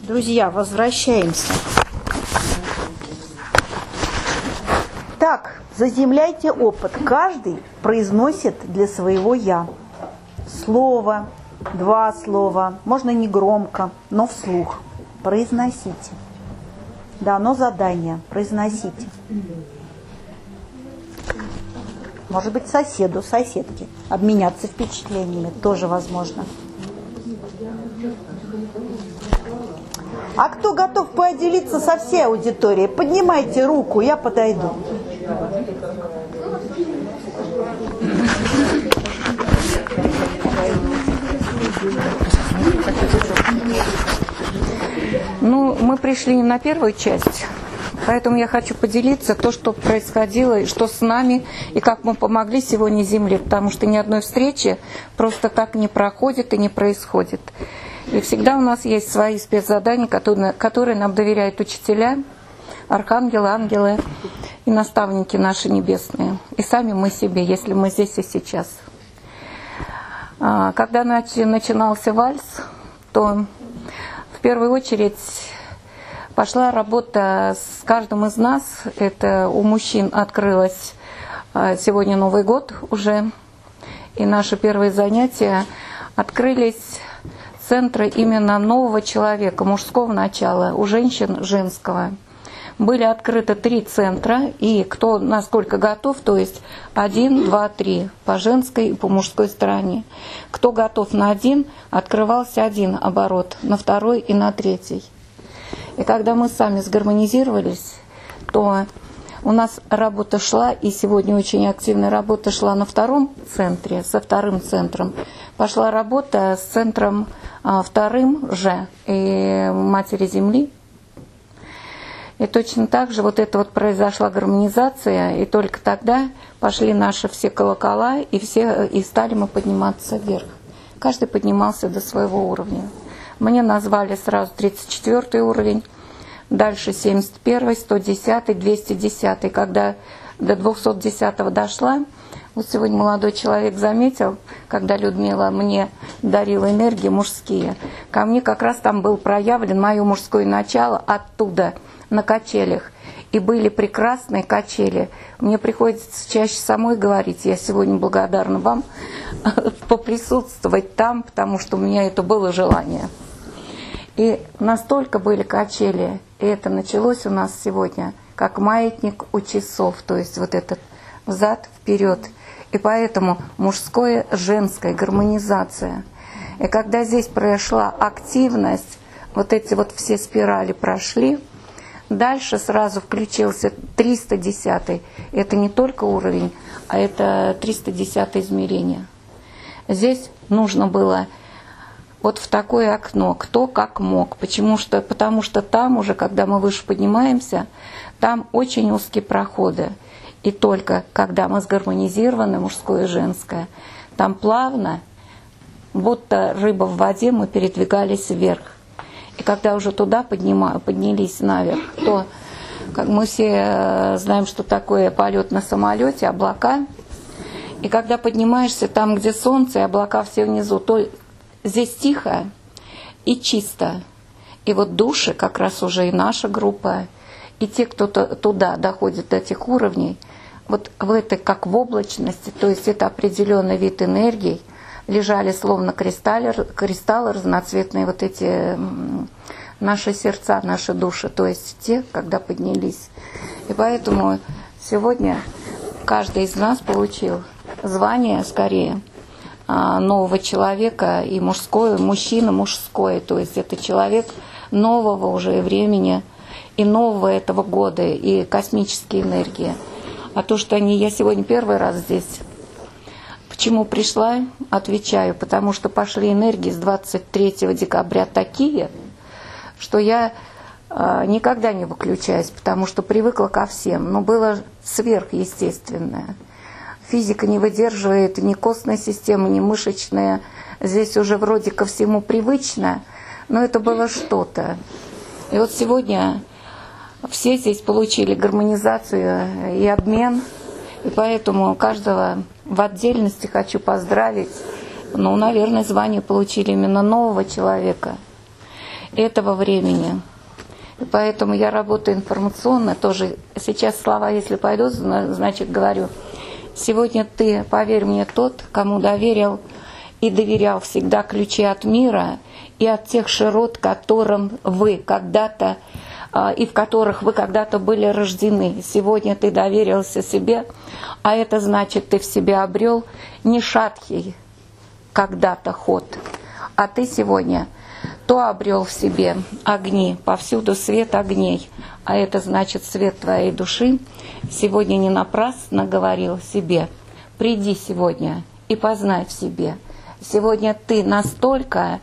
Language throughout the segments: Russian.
Друзья, возвращаемся. Так, заземляйте опыт. Каждый произносит для своего «я». Слово, два слова, можно не громко, но вслух. Произносите. Дано задание, произносите. Может быть, соседу, соседке. Обменяться впечатлениями тоже возможно. А кто готов поделиться со всей аудиторией? Поднимайте руку, я подойду. Ну, мы пришли не на первую часть, поэтому я хочу поделиться то, что происходило, и что с нами, и как мы помогли сегодня Земле, потому что ни одной встречи просто так не проходит и не происходит. И всегда у нас есть свои спецзадания, которые нам доверяют учителя, архангелы, ангелы и наставники наши небесные. И сами мы себе, если мы здесь и сейчас. Когда начинался вальс, то в первую очередь пошла работа с каждым из нас. Это у мужчин открылось сегодня Новый год уже. И наши первые занятия открылись центры именно нового человека, мужского начала, у женщин женского. Были открыты 3 центра, и кто насколько готов, то есть 1, 2, 3 по женской и по мужской стороне. Кто готов на 1, открывался 1 оборот, на 2 и на 3. И когда мы сами сгармонизировались, то у нас работа шла, и сегодня очень активная работа шла на 2 центре, со 2 центром. Пошла работа с центром 2 же и Матери Земли. И точно так же вот это вот произошла гармонизация, и только тогда пошли наши все колокола, и стали мы подниматься вверх. Каждый поднимался до своего уровня. Мне назвали сразу 34 уровень, дальше 71, 110, 210. Когда до 210 дошла, вот сегодня молодой человек заметил, когда Людмила мне дарила энергии мужские, ко мне как раз там был проявлен мое мужское начало оттуда, на качелях. И были прекрасные качели. Мне приходится чаще самой говорить, я сегодня благодарна вам поприсутствовать там, потому что у меня это было желание. И настолько были качели, и это началось у нас сегодня, как маятник у часов, то есть вот этот взад, вперед. И поэтому мужское, женское, гармонизация. И когда здесь прошла активность, вот эти вот все спирали прошли, дальше сразу включился 310. Это не только уровень, а это 310 измерение. Здесь нужно было вот в такое окно, кто как мог. Потому что там уже, когда мы выше поднимаемся, там очень узкие проходы. И только когда мы сгармонизированы, мужское и женское, там плавно, будто рыба в воде, мы передвигались вверх. И когда уже туда поднялись наверх, то, как мы все знаем, что такое полет на самолете, облака. И когда поднимаешься там, где солнце, и облака все внизу, то здесь тихо и чисто. И вот души, как раз уже и наша группа, и те, кто туда доходит до этих уровней, вот в этой, как в облачности, то есть это определенный вид энергии, лежали словно кристаллы разноцветные, вот эти наши сердца, наши души, то есть те, когда поднялись. И поэтому сегодня каждый из нас получил звание, скорее, нового человека, и мужское, мужчина мужское, то есть это человек нового уже времени, и нового этого года, и космические энергии. А то, что я сегодня первый раз здесь. Почему пришла? Отвечаю, потому что пошли энергии с 23 декабря такие, что я никогда не выключаюсь, потому что привыкла ко всем. Но было сверхъестественное. Физика не выдерживает ни костной системы, ни мышечная. Здесь уже вроде ко всему привычно, но это было что-то. И вот сегодня все здесь получили гармонизацию и обмен, и поэтому каждого в отдельности хочу поздравить. Ну, наверное, звание получили именно нового человека. этого времени. И поэтому я работаю информационно тоже. Сейчас слова, если пойдут, значит говорю. Сегодня ты, поверь мне, тот, кому доверил и доверял всегда ключи от мира и от тех широт, которым вы когда-то и в которых вы когда-то были рождены. Сегодня ты доверился себе, а это значит, ты в себе обрел не шаткий когда-то ход, а ты сегодня то обрел в себе огни, повсюду свет огней, а это значит свет твоей души. Сегодня не напрасно говорил себе: приди сегодня и познай в себе. Сегодня ты настолько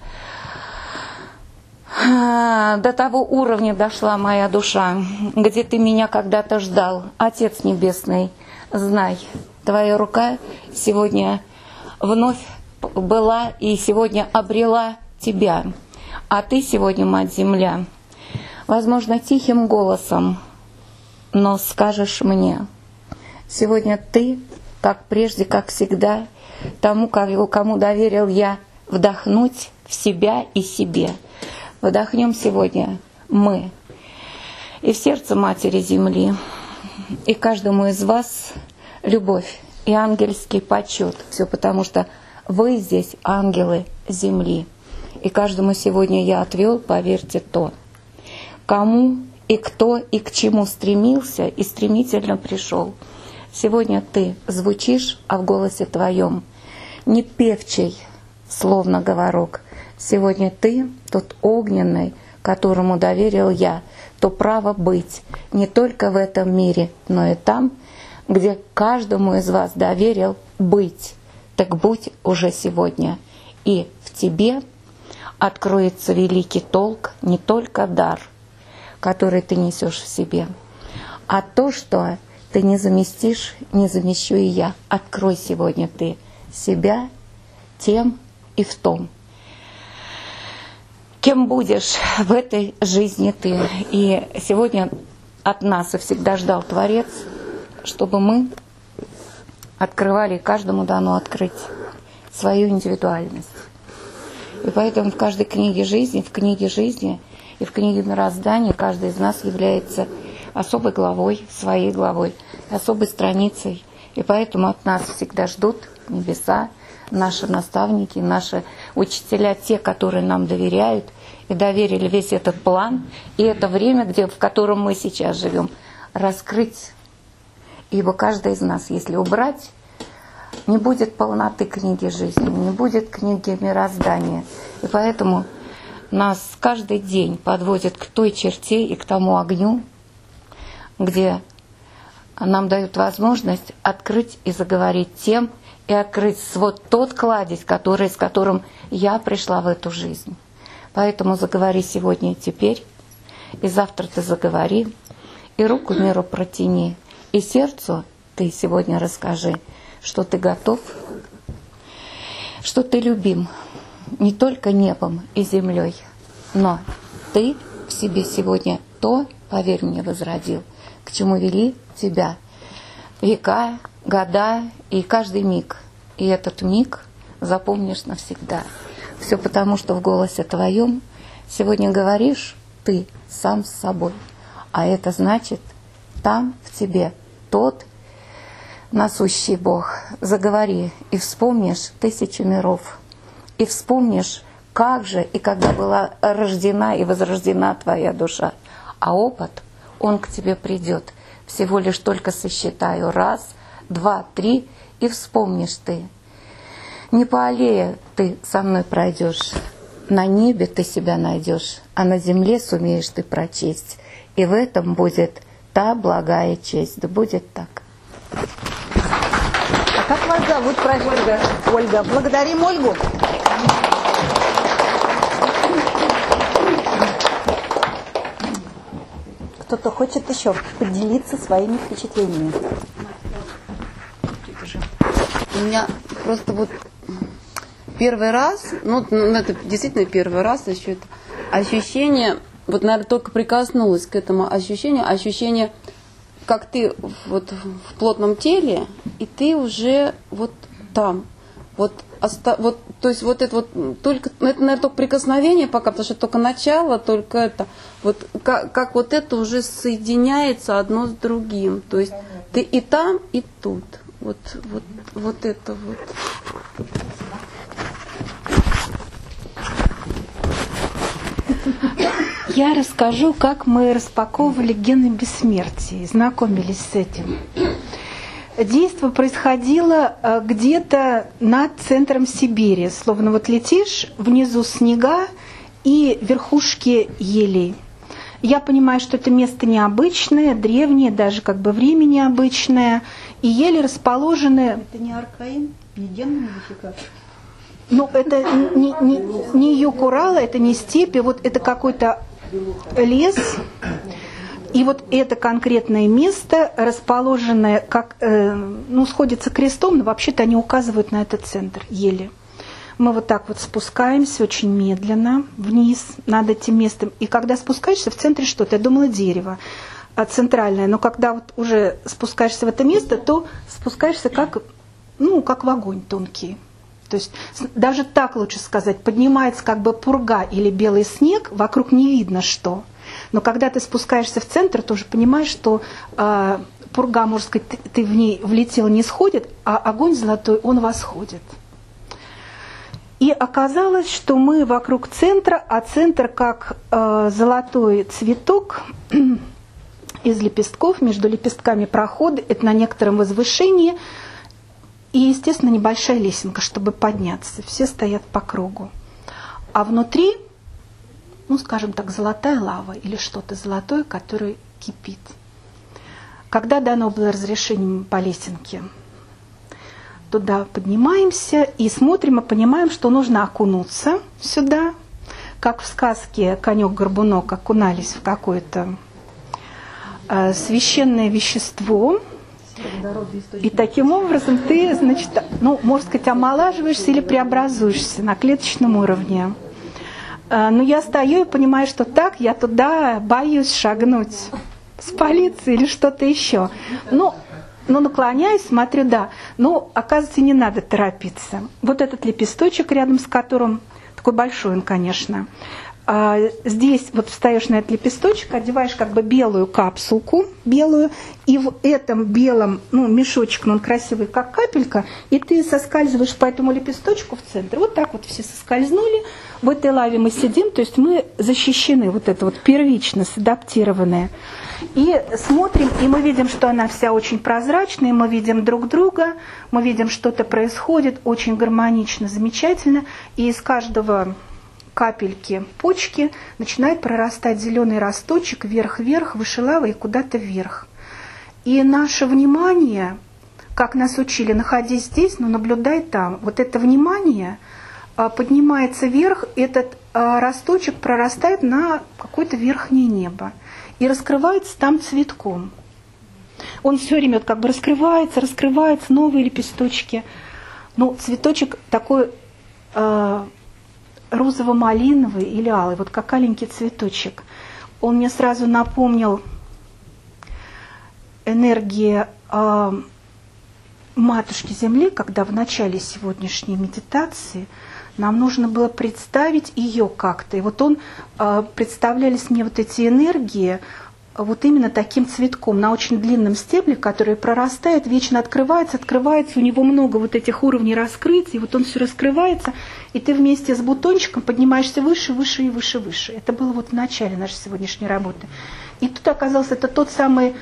до того уровня дошла моя душа, где ты меня когда-то ждал. Отец Небесный, знай, твоя рука сегодня вновь была и сегодня обрела тебя. А ты сегодня, Мать Земля, возможно, тихим голосом, но скажешь мне: сегодня ты, как прежде, как всегда, тому, кому доверил я вдохнуть в себя и себе. Вдохнем сегодня мы и в сердце Матери Земли, и каждому из вас любовь и ангельский почет. Все потому, что вы здесь ангелы Земли. И каждому сегодня я отвел, поверьте, то, кому и кто и к чему стремился и стремительно пришел. Сегодня ты звучишь, а в голосе твоем не певчий, словно говорок. Сегодня ты тот огненный, которому доверил я то право быть не только в этом мире, но и там, где каждому из вас доверил быть. Так будь уже сегодня, и в тебе откроется великий толк, не только дар, который ты несешь в себе, а то, что ты не заместишь, не замещу и я. Открой сегодня ты себя тем и в том, кем будешь в этой жизни ты. И сегодня от нас и всегда ждал Творец, чтобы мы открывали, каждому дано открыть свою индивидуальность. И поэтому в каждой книге жизни и в книге мироздания каждый из нас является особой главой, своей главой, особой страницей. И поэтому от нас всегда ждут небеса, наши наставники, наши учителя, те, которые нам доверяют и доверили весь этот план и это время, в котором мы сейчас живем, раскрыть. Ибо каждый из нас, если убрать, не будет полноты книги жизни, не будет книги мироздания. И поэтому нас каждый день подводит к той черте и к тому огню, где нам дают возможность открыть и заговорить тем, и открыть вот тот кладезь, с которым я пришла в эту жизнь. Поэтому заговори сегодня и теперь, и завтра ты заговори, и руку миру протяни, и сердцу ты сегодня расскажи, что ты готов, что ты любим не только небом и землей, но ты в себе сегодня то, поверь мне, возродил, к чему вели тебя века, года и каждый миг. И этот миг запомнишь навсегда. Все потому, что в голосе твоем сегодня говоришь ты сам с собой. А это значит, там в тебе тот насущий Бог. Заговори и вспомнишь тысячи миров. И вспомнишь, как же и когда была рождена и возрождена твоя душа. А опыт, он к тебе придет. Всего лишь только сосчитаю 1, 2, 3, и вспомнишь ты. Не по аллее ты со мной пройдешь, на небе ты себя найдешь, а на земле сумеешь ты прочесть. И в этом будет та благая честь. Да будет так. А как вас зовут, прошу? Ольга. Ольга. Благодарим Ольгу. Кто-то хочет еще поделиться своими впечатлениями. У меня просто вот первый раз, это действительно первый раз, еще это ощущение, вот, наверное, только прикоснулась к этому ощущение, как ты вот в плотном теле, и ты уже вот там, вот То есть вот это вот только, это, наверное, только прикосновение пока, потому что только начало, только это. Вот как вот это уже соединяется одно с другим. То есть ты и там, и тут. Вот это вот. Я расскажу, как мы распаковывали гены бессмертия, знакомились с этим. Действие происходило где-то над центром Сибири. Словно вот летишь, внизу снега и верхушки елей. Я понимаю, что это место необычное, древнее, даже как бы время необычное. И ели расположены... Это не аркаин, не генная модификация. Ну, это не юг Урала, это не степи, вот это какой-то лес. И вот это конкретное место, расположенное, как, сходится крестом, но вообще-то они указывают на этот центр, ели. Мы вот так вот спускаемся очень медленно вниз над этим местом. И когда спускаешься, в центре что-то, я думала, дерево центральное. Но когда вот уже спускаешься в это место, то спускаешься как в огонь тонкий. То есть даже так лучше сказать, поднимается как бы пурга или белый снег, вокруг не видно что. Но когда ты спускаешься в центр, ты уже понимаешь, что пурга, можно сказать, ты в ней влетел, не сходит, а огонь золотой, он восходит. И оказалось, что мы вокруг центра, а центр как золотой цветок из лепестков, между лепестками проходы, это на некотором возвышении, и, естественно, небольшая лесенка, чтобы подняться. Все стоят по кругу. А внутри, скажем так, золотая лава или что-то золотое, которое кипит. Когда дано было разрешение по лесенке, туда поднимаемся и смотрим, и понимаем, что нужно окунуться сюда, как в сказке «Конек-горбунок» окунались в какое-то священное вещество. И таким образом ты, значит, можно сказать, омолаживаешься или преобразуешься на клеточном уровне. Но я стою и понимаю, что так я туда боюсь шагнуть, спалиться или что-то еще. Наклоняюсь, смотрю, да. Оказывается, не надо торопиться. Вот этот лепесточек, рядом с которым, такой большой он, конечно, здесь вот встаешь на этот лепесточек, одеваешь как бы белую капсулку, белую, и в этом белом мешочек, он красивый, как капелька, и ты соскальзываешь по этому лепесточку в центр. Вот так вот все соскользнули, в этой лаве мы сидим, то есть мы защищены, вот это вот первично, садаптированное. И смотрим, и мы видим, что она вся очень прозрачная, мы видим друг друга, мы видим, что-то происходит, очень гармонично, замечательно, и из каждого капельки почки начинает прорастать зеленый росточек вверх-вверх, выше лавы и куда-то вверх. И наше внимание, как нас учили, находясь здесь, наблюдай там, вот это внимание поднимается вверх, этот росточек прорастает на какое-то верхнее небо и раскрывается там цветком. Он все время как бы раскрывается, новые лепесточки. Цветочек такой розово-малиновый или алый, вот как аленький цветочек. Он мне сразу напомнил энергии Матушки Земли, когда в начале сегодняшней медитации нам нужно было представить ее как-то. И вот представлялись мне вот эти энергии вот именно таким цветком на очень длинном стебле, который прорастает, вечно открывается, у него много вот этих уровней раскрытия, и вот он все раскрывается, и ты вместе с бутончиком поднимаешься выше, выше и выше, выше. Это было вот в начале нашей сегодняшней работы. И тут оказался это тот самый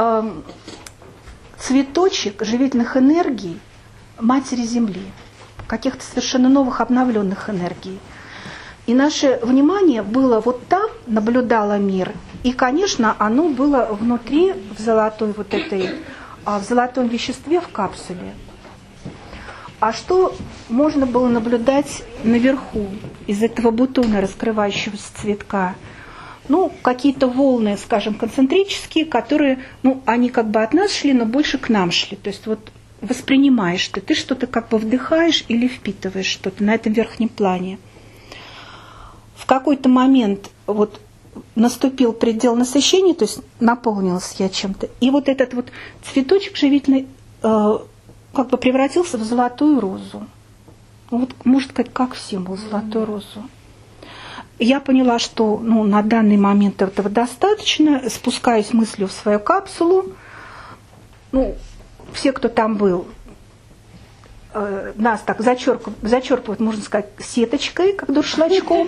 цветочек живительных энергий Матери Земли, каких-то совершенно новых, обновленных энергий. И наше внимание было вот там, наблюдало мир, и, конечно, оно было внутри, в золотой в золотом веществе, в капсуле. А что можно было наблюдать наверху, из этого бутона, раскрывающегося цветка? Какие-то волны, скажем, концентрические, которые, они как бы от нас шли, но больше к нам шли. То есть вот воспринимаешь ты что-то как бы вдыхаешь или впитываешь что-то на этом верхнем плане. В какой-то момент вот наступил предел насыщения, то есть наполнилась я чем-то, и вот этот вот цветочек живительный как бы превратился в золотую розу. вот, можно сказать, как символ золотой розы. Я поняла, что на данный момент этого достаточно. Спускаюсь мыслью в свою капсулу. Все, кто там был, нас так зачерпывают, можно сказать, сеточкой, как дуршлагом.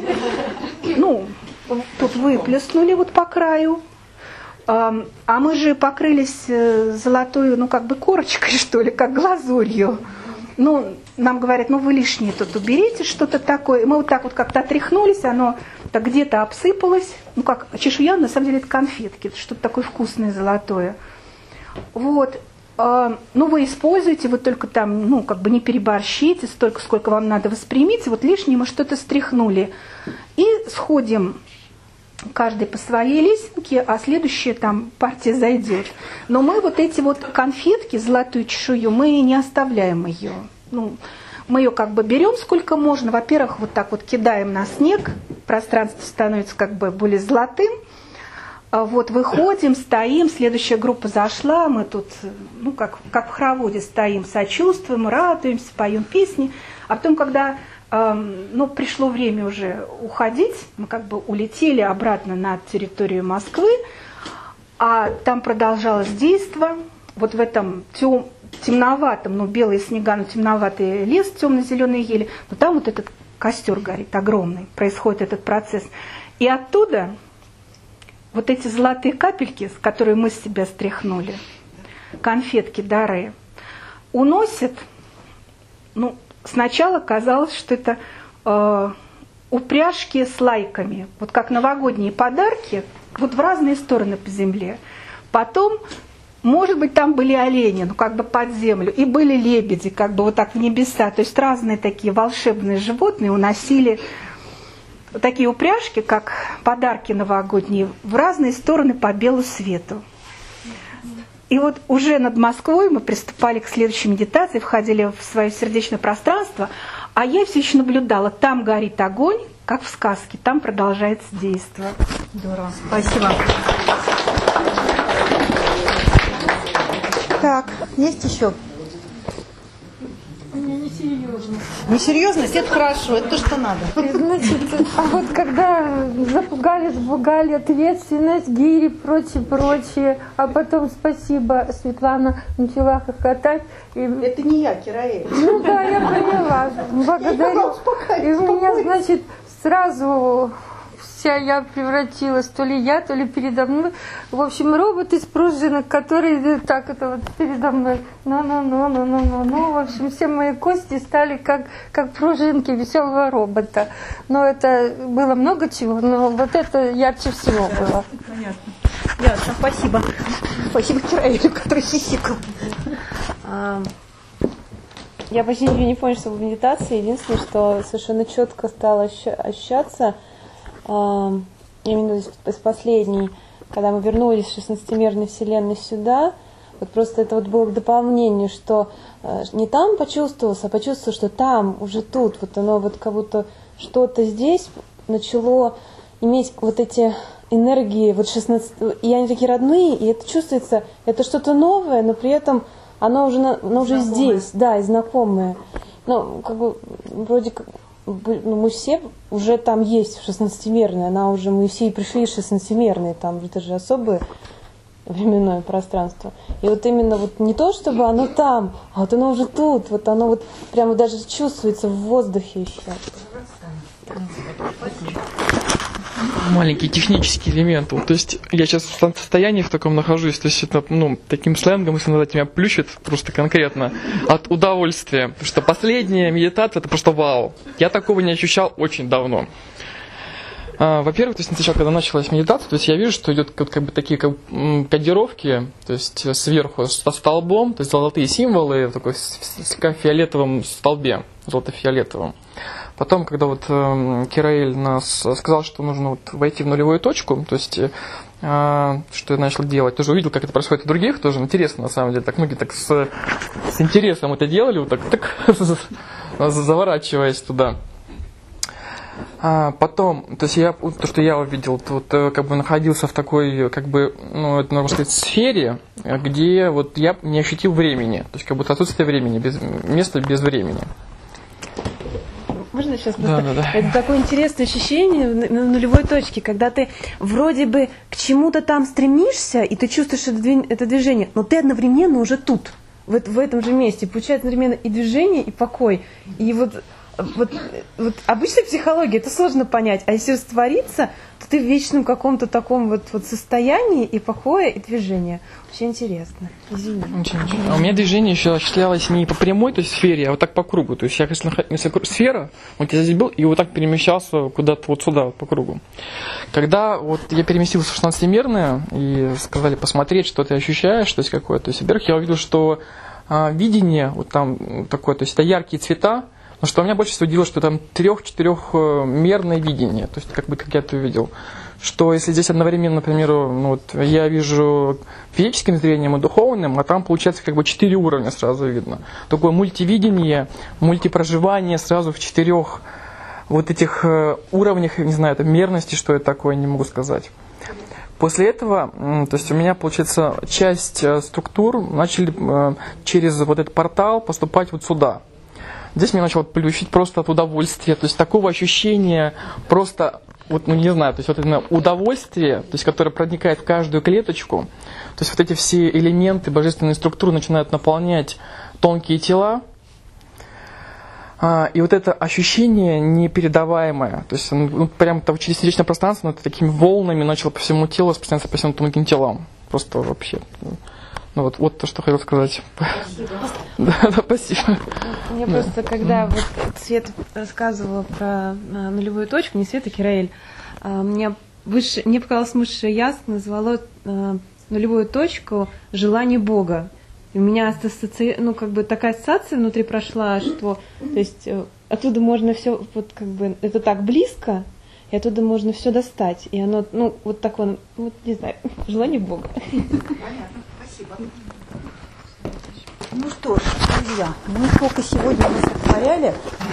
Тут выплеснули вот по краю. А мы же покрылись золотой, корочкой, что ли, как глазурью. Нам говорят, вы лишнее тут уберите, что-то такое. Мы вот так вот как-то отряхнулись, оно так где-то обсыпалось. Как чешуя, на самом деле это конфетки, это что-то такое вкусное золотое. Вот. Вы используете, вы только там, не переборщите, столько, сколько вам надо, воспримите. Вот лишнее мы что-то стряхнули. И сходим каждый по своей лесенке, а следующая там партия зайдет. Но мы вот эти вот конфетки, золотую чешую, мы не оставляем ее. Мы ее берем сколько можно. Во-первых, вот так вот кидаем на снег, пространство становится более золотым. Вот выходим, стоим, следующая группа зашла, мы тут, как в хороводе стоим, сочувствуем, радуемся, поем песни. А потом, когда пришло время уже уходить, мы улетели обратно на территорию Москвы, а там продолжалось действо. Вот в этом темноватом, белые снега, но темноватый лес, темно-зеленые ели, но там вот этот костер горит огромный, происходит этот процесс. И оттуда вот эти золотые капельки, с которыми мы с себя стряхнули, конфетки, дары, уносят. Сначала казалось, что это упряжки с лайками, вот как новогодние подарки, вот в разные стороны по земле. Потом, может быть, там были олени, под землю, и были лебеди, вот так в небеса. То есть разные такие волшебные животные уносили такие упряжки, как подарки новогодние, в разные стороны по белу свету. И вот уже над Москвой мы приступали к следующей медитации, входили в свое сердечное пространство, а я все еще наблюдала, там горит огонь, как в сказке, там продолжается действо. Здорово, спасибо. Так, есть еще? Несерьезно. Несерьезность? Это хорошо, это то, что надо. Значит, а вот когда запугали, ответственность, гири, прочее, а потом, спасибо, Светлана начала хохотать. Это не я, Кираэль. Да, я поняла. Благодарю. И у меня, значит, сразу вся я превратилась, то ли я, то ли передо мной. В общем, робот из пружинок, который так это вот передо мной. Ну, в общем, все мои кости стали как пружинки веселого робота. Но это было много чего, но вот это ярче всего было. Понятно. Ясно, спасибо. Спасибо Кираэлю, который хихикал. Я почти ничего не поняла, что в медитации. Единственное, что совершенно четко стало ощущаться, именно из последней, когда мы вернулись в 16-мерной вселенной сюда, вот просто это вот было к дополнению, что не там почувствовалось, а почувствовалось, что там, уже тут, вот оно вот как будто что-то здесь начало иметь вот эти энергии, вот 16, и они такие родные, и это чувствуется, это что-то новое, но при этом оно уже здесь, да, и знакомое. Ну, вроде как, мы все уже там есть в 16-мерной, мы все и пришли в 16-мерной, там это же особое временное пространство. И вот именно вот не то, чтобы оно там, а вот оно уже тут, вот оно вот прямо даже чувствуется в воздухе еще. Маленький технический элемент. То есть я сейчас в состоянии в таком нахожусь, то есть это, таким сленгом, если назвать, меня плющит просто конкретно от удовольствия. Потому что последняя медитация — это просто вау. Я такого не ощущал очень давно. Во-первых, то есть сначала, когда началась медитация, то есть я вижу, что идет такие кодировки, то есть сверху со столбом, то есть золотые символы в такой слегка фиолетовом столбе, желто-фиолетовом. Потом, когда вот Кираэль нас сказал, что нужно войти в нулевую точку, то есть что я начал делать, тоже увидел, как это происходит у других, тоже интересно на самом деле, так многие так с интересом это делали, вот так заворачиваясь туда. Потом, то есть то, что я увидел, находился в такой, это можно сказать, сфере, где вот я не ощутил времени, то есть как будто отсутствие времени, место без времени. Можно сейчас Да, просто? да, да. Это такое интересное ощущение на нулевой точке, когда ты вроде бы к чему-то там стремишься, и ты чувствуешь это движение, но ты одновременно уже тут, в этом же месте. Получается одновременно и движение, и покой. И вот обычная психология, это сложно понять, а если раствориться, то ты в вечном каком-то таком вот состоянии и покоя, и движения. Очень интересно. Извини. А у меня движение еще осуществлялось не по прямой, то есть сфере, а вот так по кругу. То есть я, если сфера, вот я здесь был, и вот так перемещался куда-то вот сюда, вот по кругу. Когда вот я переместился в 16-мерное, и сказали посмотреть, что ты ощущаешь, то есть какое-то. То есть, во-первых, я увидел, что видение, вот там такое, то есть это яркие цвета, но что меня больше всего удивило, что там 3-4-мерное видение, то есть как я это увидел. Что если здесь одновременно, например, я вижу физическим зрением и духовным, а там получается 4 уровня сразу видно. Такое мультивидение, мультипроживание сразу в 4 вот этих уровнях, не знаю, это мерности, что это такое, не могу сказать. После этого, то есть у меня, получается, часть структур начали через вот этот портал поступать вот сюда. Здесь меня начало плющить просто от удовольствия, то есть такого ощущения просто, не знаю, то есть вот именно удовольствие, то есть которое проникает в каждую клеточку, то есть вот эти все элементы божественной структуры начинают наполнять тонкие тела, и вот это ощущение непередаваемое, то есть прямо через сердечное пространство, это такими волнами начало по всему телу распространяться по всем тонким телам, просто вообще... Вот то, что хотел сказать. Спасибо. Да, спасибо. Мне просто, когда вот Света рассказывала про нулевую точку, не Света, Кираэль, мне показалось высшее ясно назвало нулевую точку желание Бога. И у меня такая ассоциация внутри прошла, что то есть оттуда можно все, это так близко, и оттуда можно все достать. И оно, не знаю, желание Бога. Ну что ж, друзья, сколько сегодня мы сотворяли.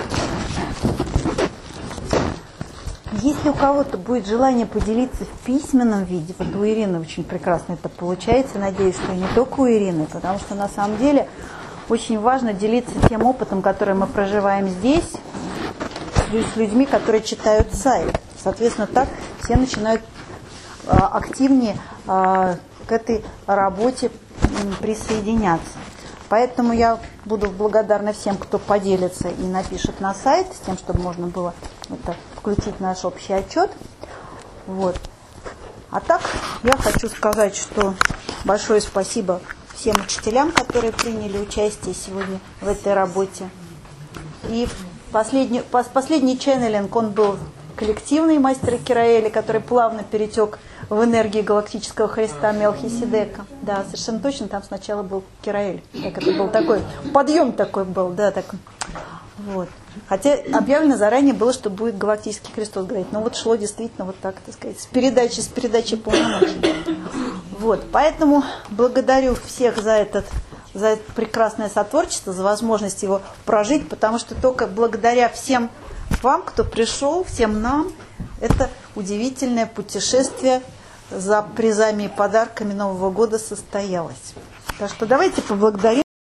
Если у кого-то будет желание поделиться в письменном виде, вот у Ирины очень прекрасно это получается, надеюсь, что не только у Ирины, потому что на самом деле очень важно делиться тем опытом, который мы проживаем здесь, с людьми, которые читают сайт. Соответственно, так все начинают активнее к этой работе присоединяться. Поэтому я буду благодарна всем, кто поделится и напишет на сайт, с тем, чтобы можно было это включить в наш общий отчет. Вот. А так, я хочу сказать, что большое спасибо всем учителям, которые приняли участие сегодня в этой работе. И последний ченнелинг, он был коллективный мастера Кираэля, который плавно перетек в энергии галактического Христа Мелхиседека. Да, совершенно точно, там сначала был Кираэль. Так это был такой, подъем такой был, да, такой. Вот. Хотя объявлено заранее было, что будет галактический Христос говорить. Но вот шло действительно вот так, так сказать, с передачи полномочий. Вот, поэтому благодарю всех за это прекрасное сотворчество, за возможность его прожить, потому что только благодаря всем вам, кто пришел, всем нам, это удивительное путешествие за призами и подарками Нового года состоялось. Так что давайте поблагодарим.